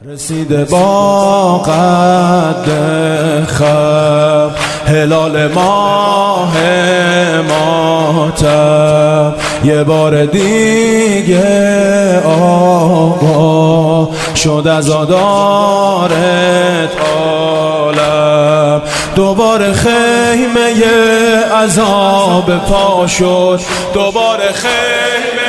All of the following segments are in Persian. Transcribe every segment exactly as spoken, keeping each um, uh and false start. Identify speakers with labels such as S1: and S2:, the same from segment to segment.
S1: رسیده با قد خم هلال ماه ماتم، یه بار دیگه آقا شد عزادارت عالم. دوباره خیمه عذاب پا شد، دوباره خیمه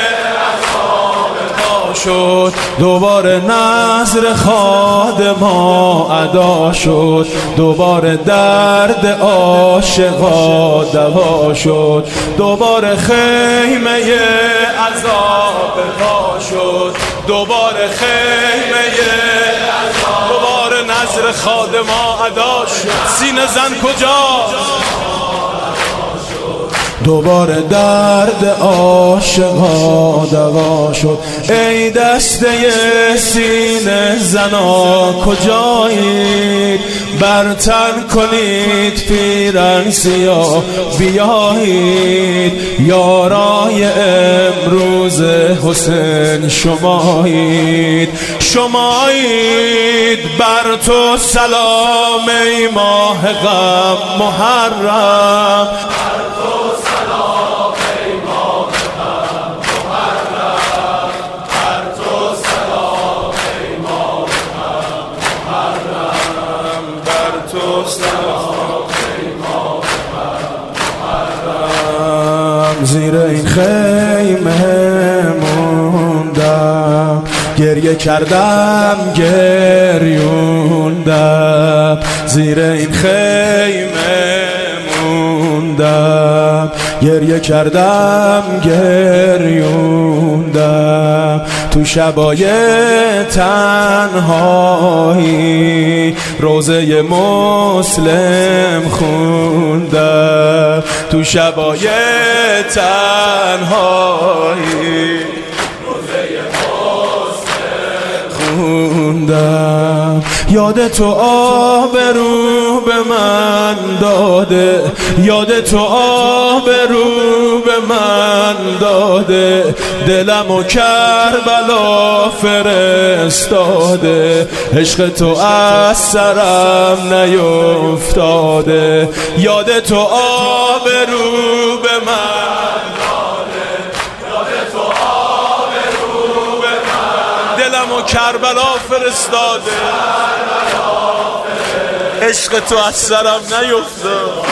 S1: شد، دوباره نذر خادما ادا شد، دوباره درد عاشقا دوا شد، دوباره خیمه عذاب پا شد، دوباره خیمه عذاب، دوباره نذر خادما ادا شد. سینه زن کجاست؟ دوباره درد عاشقا دوا شد. ای دسته سینه زنا کجایید؟ برتن کنید پیرن سیاه بیایید، یارای امروز حسین شمایید، شمایید. بر تو سلام ای ماه غم محرم، زیر این خیمه موندم، گریه کردم گریوندم، زیر این خیمه موندم، گریه کردم گریوندم. تو شبای تنهایی روزه مسلم خوندم، تو شبای تنهایی روزه مسلم خوندم. یاد تو آبرو به من داده، یاد تو آبرو به من داده، دلم و کربلا فرستاده، عشق تو از سرم نیفتاده. یاد تو آبرو به من داده، یاد تو آبرو به من، دلم و کربلا فرستاده، عشق تو از سرم نیفتاده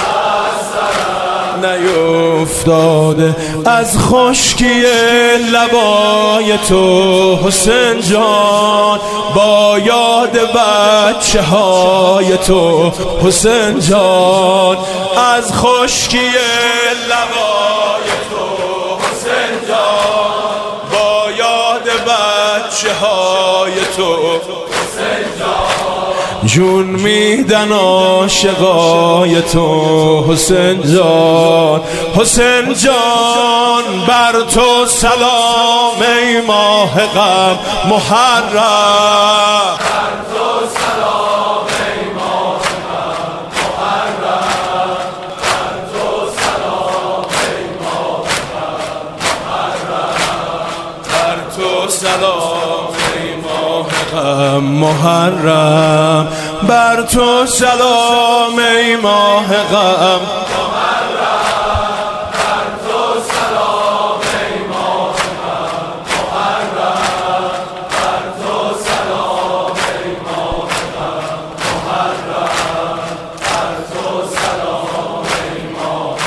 S1: نیفتاده. از خشکی لبای تو حسین جان، با یاد بچه های تو حسین جان، از خشکی لبای تو حسین جان، با یاد بچه های تو حسین جان، جون میدن عاشقای تو حسین جان، حسین جان. بر تو سلام ای ماه غم محرم، بر تو سلام ای ماه غم محرم، بر تو سلام ای ماه غم محرم، بر تو سلام ای ماه غم محرم، بر تو سلام ای ماه غم محرم، بر تو سلام ای ماه غم محرم، بر تو سلام ای ماه غم محرم، بر تو سلام ای ماه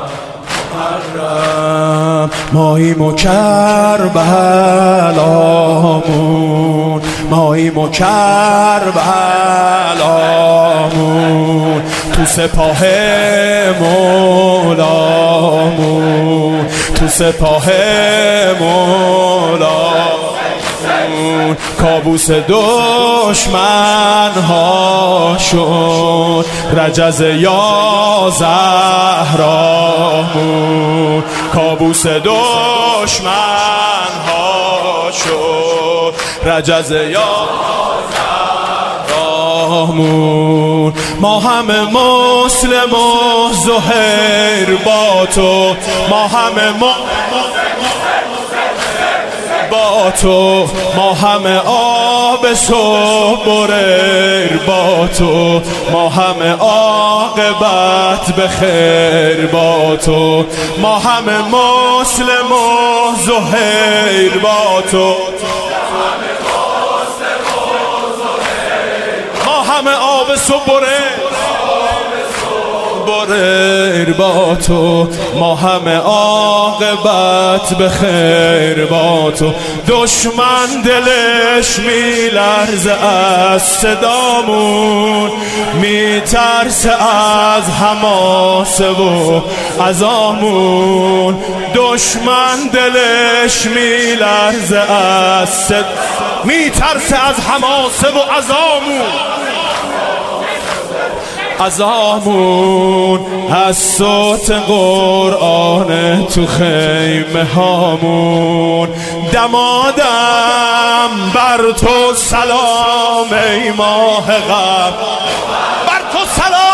S1: غم محرم. ماییم و کربلامون، ماییم و کربلامون، تو سپاه مولامون، تو سپاه مولامون. کابوس دشمن ها شد رجز یا زهرامون، کابوس دشمن ها شد رجز یا زهرامون. ما همه مسلم و زهیر با تو، ما همه مسلم با تو، ما همه آب صبح بریر با تو، ما همه عاقبت بخیر با تو، ما همه مسلم و زهیر با تو، ما همه آب صبح بریر بریر با تو، ما همه عاقبت بخیر با تو. دشمن دلش میلرزه از صدامون، میترسه از حماسه و عزامون. دشمن دلش میلرزه از صد... میترسه از حماسه و عزامون عزامون. از صوت قرآن تو خیمه هامون. دمادم بر تو سلام ای ماه غرب، بر تو سلام